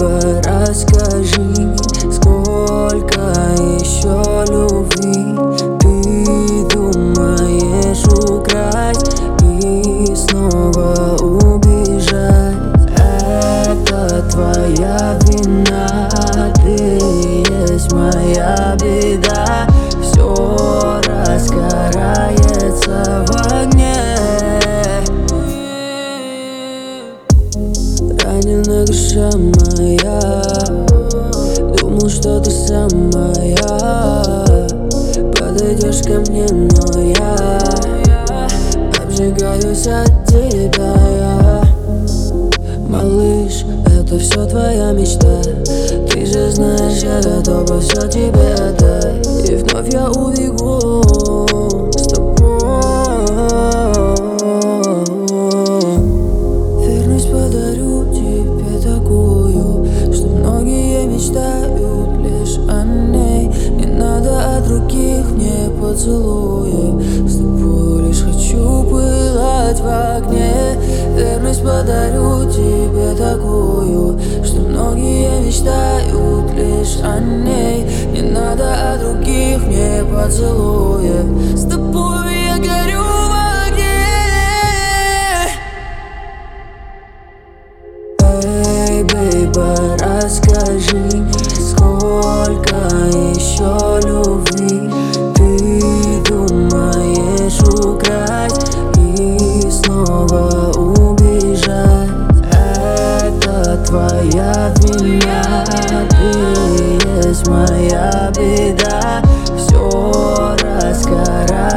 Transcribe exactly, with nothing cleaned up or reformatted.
расскажи, сколько еще любви ты думаешь украсть и снова убежать? Это твоя вина, ты есть моя беда. Все раскарается в огне. Ранена душа моя, думал, что ты самая. Подойдешь ко мне, но я обжигаюсь от тебя. Я, малыш, это все твоя мечта. Ты же знаешь, я готова все тебе отдать. И вновь я убегу с тобой. Верность подарю тебе такую, что многие мечтают лишь о ней. Не надо от других мне поцелуев, с тобой лишь хочу пылать в огне. Верность подарю тебе такую, что многие мечтают лишь о ней. Не надо от других мне поцелуев, с тобой я горю в огне. Эй, бейба, расскажи, сколько еще любви ты думаешь украсть и снова убежать? Это твоя вина, ты есть моя беда. Все раскарается